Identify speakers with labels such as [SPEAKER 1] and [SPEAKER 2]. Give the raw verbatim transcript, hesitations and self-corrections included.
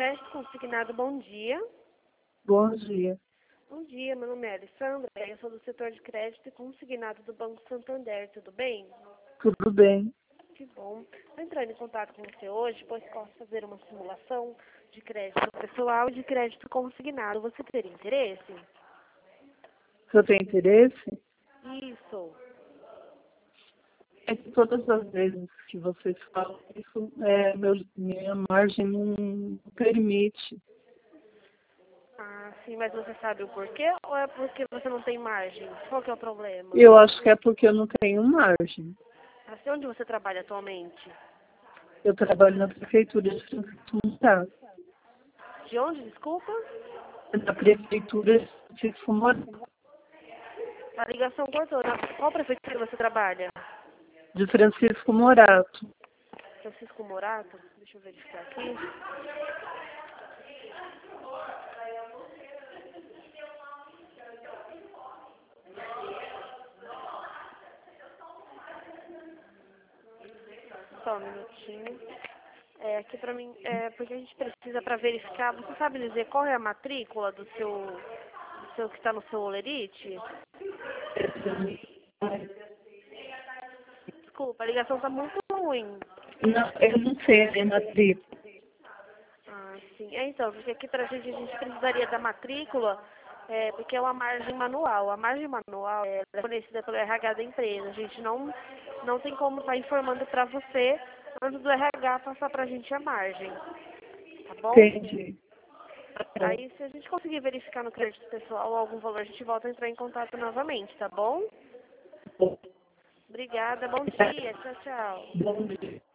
[SPEAKER 1] Crédito Consignado, bom dia.
[SPEAKER 2] Bom dia.
[SPEAKER 1] Bom dia, meu nome é Alessandra, eu sou do setor de crédito e consignado do Banco Santander, tudo bem?
[SPEAKER 2] Tudo bem?
[SPEAKER 1] Que bom. Estou entrando em contato com você hoje, pois posso fazer uma simulação de crédito pessoal e de crédito consignado. Você teria interesse?
[SPEAKER 2] Se eu tenho interesse,
[SPEAKER 1] Isso.
[SPEAKER 2] é que todas as vezes que vocês falam isso, é, meu, minha margem não permite.
[SPEAKER 1] Ah, sim, mas você sabe o porquê ou é porque você não tem margem? Qual que é o problema?
[SPEAKER 2] Eu acho que é porque eu não tenho margem.
[SPEAKER 1] Assim, onde você trabalha atualmente?
[SPEAKER 2] Eu trabalho na prefeitura de Francisco Morato.
[SPEAKER 1] De onde, desculpa?
[SPEAKER 2] Na prefeitura de Francisco Morato.
[SPEAKER 1] A ligação cortou. Na qual prefeitura você trabalha?
[SPEAKER 2] De Francisco Morato.
[SPEAKER 1] Francisco Morato? Deixa eu verificar aqui. Só um minutinho. É, aqui pra mim, é, porque a gente precisa para verificar. Você sabe dizer qual é a matrícula do seu, do seu que está no seu Olerite? Desculpa, a ligação está muito ruim.
[SPEAKER 2] Não, eu não sei a minha matrícula.
[SPEAKER 1] Ah, sim. É, então, porque aqui pra gente, a gente precisaria da matrícula, é, porque é uma margem manual. A margem manual é fornecida pelo R H da empresa. A gente não, não tem como estar informando para você antes do R H passar pra gente a margem. Tá bom?
[SPEAKER 2] Entendi.
[SPEAKER 1] Aí, se a gente conseguir verificar no crédito pessoal algum valor, a gente volta a entrar em contato novamente, tá bom? Obrigada, bom dia. Tchau, tchau.
[SPEAKER 2] Bom dia.